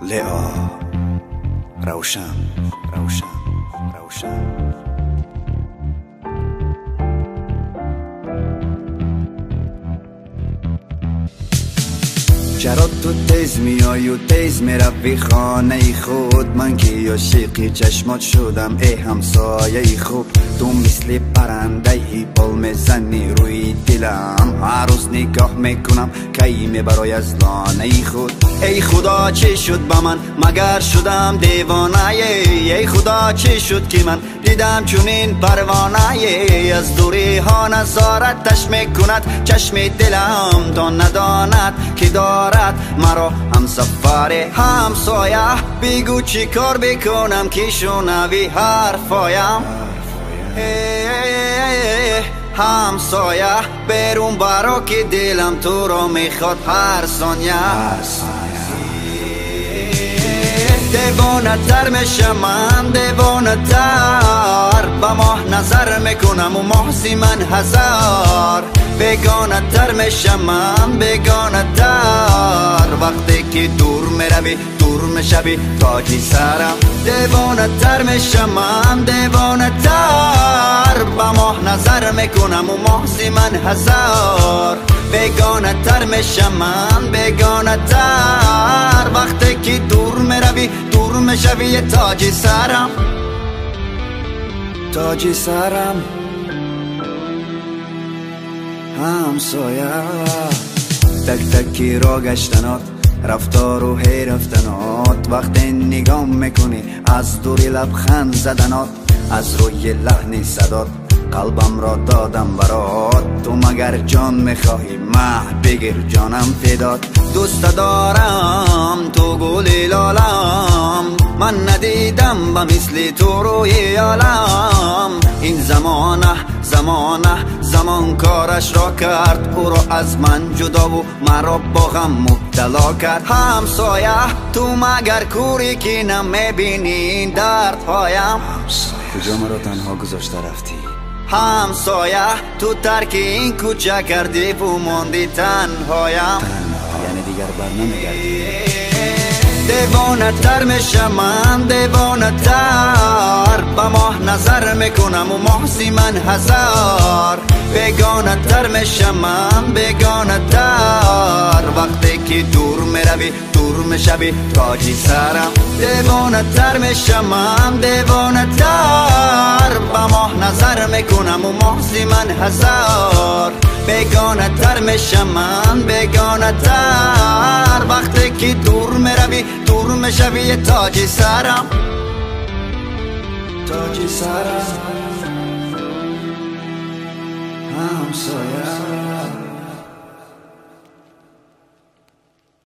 لئا روشن روشن روشن. چرا تو تیز میای و تیز میروی خانه خود؟ من که عاشق چشمات شدم ای همسایه خوب. تو مثل پرنده ای پل میزنی روی دلم، هر روز نگاه میکنم کی میبرای از لانه خود. ای خدا چی شد با من مگر شدم دیوانه؟ ای خدا چی شد که من دیدم چونین پروانه؟ از دوری ها نظارتش میکند چشم دلم، تا نداند که دارد مرا هم سفر همسایه. بگو چی کار بکنم که شنوی حرفایم؟ همسایه برون برا که دلم تو را میخواد هر ثانیه. دیوانه تر میشم من، دیوانه تر با ماه نظر میکنم و محسی من هزار. بیگانه تر میشم من، بیگانه تر وقتی که دور میروی دور میشوی تاجی سرم. دیوانه تر میشم من، دیوانه تر با ماه نظر میکنم و محسی من هزار. بیگانه تر میشم من، بیگانه تر وقتی که دور میروی دور میشوی تاجی سرم، تاجی سرم همسایه. تک تکی را گشتنات رفتار و هی رفتنات، وقتی نگاه میکنی از دوری لبخند زدنات، از روی لحن صدات قلبم را دادم برات. تو مگر جان میخواهی مه بگیر جانم فدات. دوست دارم تو گل لالم، من ندیدم با مثل تو روی عالم. این زمان کارش را کرد، او را از من جدا و مرا با غم مبتلا کرد. همسایه تو مگر کوری که نمیبینی دردهایم؟ کجا مرا تنها گذاشته رفتی؟ همسایه تو ترک این کوچه کردی و ماندی تنهایم. یعنی دیگر بر نمیگردی؟ دیوانه تر میشم من، دیوانه تر با ماه نظر میکنم و محسی من هزار. بیگانه تر میشم من، بیگانه تر وقتی که دور میروی دور میشوی تاجی سرم. دیوانه تر میشم من، دیوانه تر با ماه نظر میکنم و محسی من هزار. بیگانه تر میشم من، بیگانه تر وقتی که دور میروی دور میشوی تاجی سرم، تاجی سرم همسایه.